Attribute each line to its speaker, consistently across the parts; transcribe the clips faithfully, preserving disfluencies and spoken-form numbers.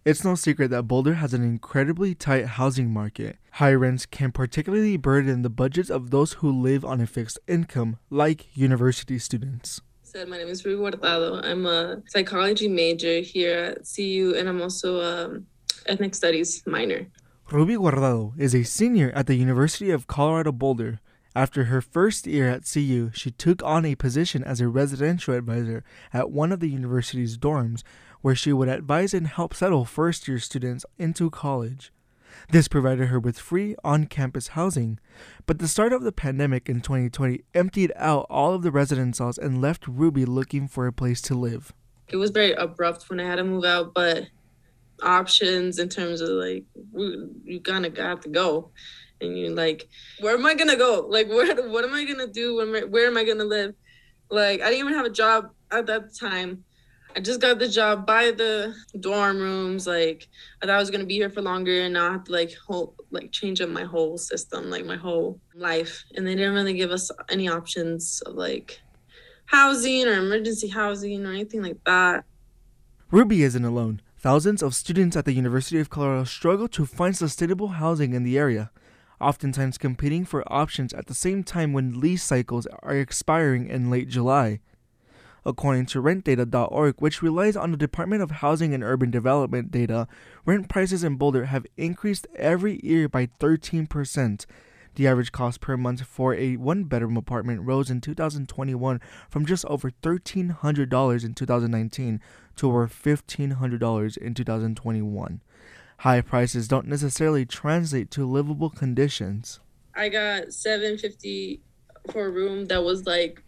Speaker 1: It's no secret that Boulder has an incredibly tight housing market. High rents can particularly burden the budgets of those who live on a fixed income, like university students.
Speaker 2: My name is Ruby Guardado. I'm a psychology major here at C U, and I'm also an ethnic studies minor.
Speaker 1: Ruby Guardado is a senior at the University of Colorado Boulder. After her first year at C U, she took on a position as a residential advisor at one of the university's dorms, where she would advise and help settle first-year students into college. This provided her with free on-campus housing, but the start of the pandemic in twenty twenty emptied out all of the residence halls and left Ruby looking for a place to live.
Speaker 2: It was very abrupt when I had to move out, but options in terms of like, you kind of have to go. And you're like, where am I going to go? Like, where, what am I going to do? Where, where am I going to live? Like, I didn't even have a job at that time. I just got the job by the dorm rooms. Like, I thought I was going to be here for longer, and now I have to, like, whole, like, change up my whole system, like, my whole life. And they didn't really give us any options of, like, housing or emergency housing or anything like that.
Speaker 1: Ruby isn't alone. Thousands of students at the University of Colorado struggle to find sustainable housing in the area, oftentimes competing for options at the same time when lease cycles are expiring in late July. According to rent data dot org, which relies on the Department of Housing and Urban Development data, rent prices in Boulder have increased every year by thirteen percent. The average cost per month for a one-bedroom apartment rose in two thousand twenty-one from just over thirteen hundred dollars in two thousand nineteen to over fifteen hundred dollars in two thousand twenty-one. High prices don't necessarily translate to livable conditions.
Speaker 2: I got seven hundred fifty dollars for a room that was like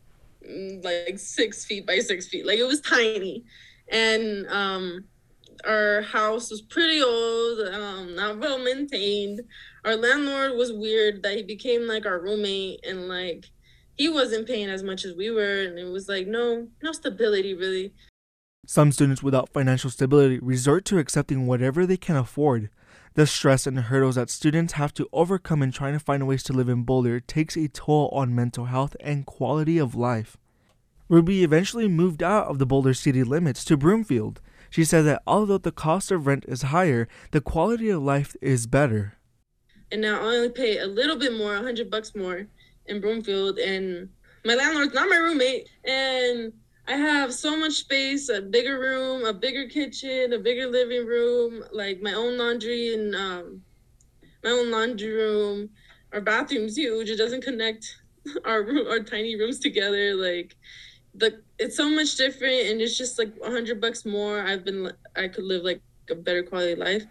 Speaker 2: like six feet by six feet. Like, it was tiny. And um, our house was pretty old, um, not well maintained. Our landlord was weird that he became like our roommate, and like he wasn't paying as much as we were, and it was like no no stability really.
Speaker 1: Some students without financial stability resort to accepting whatever they can afford. The stress and hurdles that students have to overcome in trying to find ways to live in Boulder takes a toll on mental health and quality of life. Ruby eventually moved out of the Boulder city limits to Broomfield. She said that although the cost of rent is higher, the quality of life is better.
Speaker 2: And now I only pay a little bit more, a hundred bucks more in Broomfield, and my landlord's not my roommate, and I have so much space, a bigger room, a bigger kitchen, a bigger living room, like my own laundry and um, my own laundry room. Our bathroom's huge. It doesn't connect our room, our tiny rooms together. Like, the it's so much different, and it's just like a hundred bucks more. I've been I could live like a better quality life.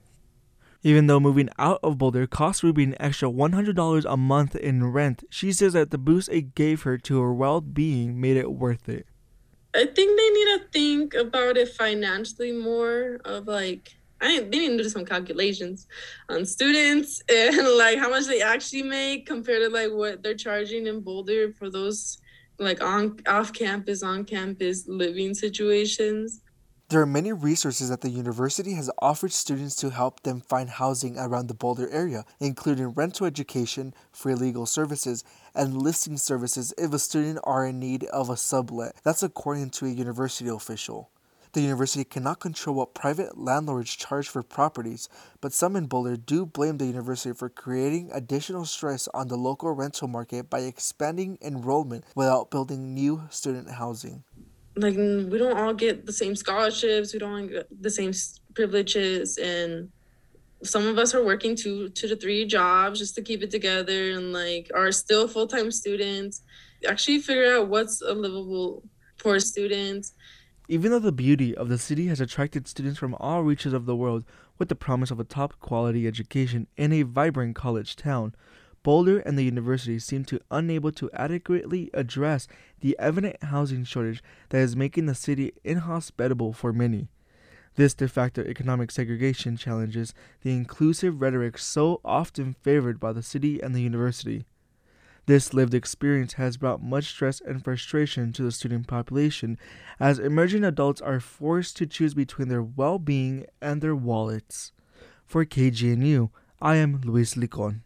Speaker 1: Even though moving out of Boulder cost Ruby an extra one hundred dollars a month in rent, she says that the boost it gave her to her well-being made it worth it.
Speaker 2: I think they need to think about it financially more, of like, I they need to do some calculations on students and like how much they actually make compared to like what they're charging in Boulder for those like on off campus, on campus living situations.
Speaker 1: There are many resources that the university has offered students to help them find housing around the Boulder area, including rental education, free legal services, and listing services if a student are in need of a sublet. That's according to a university official. The university cannot control what private landlords charge for properties, but some in Boulder do blame the university for creating additional stress on the local rental market by expanding enrollment without building new student housing.
Speaker 2: Like, we don't all get the same scholarships, we don't get the same privileges, and some of us are working two two to three jobs just to keep it together, and like are still full-time students. Actually figure out what's a livable for students.
Speaker 1: Even though the beauty of the city has attracted students from all reaches of the world with the promise of a top quality education in a vibrant college town, Boulder and the university seem to unable to adequately address the evident housing shortage that is making the city inhospitable for many. This de facto economic segregation challenges the inclusive rhetoric so often favored by the city and the university. This lived experience has brought much stress and frustration to the student population as emerging adults are forced to choose between their well-being and their wallets. For K G N U, I am Luis Licon.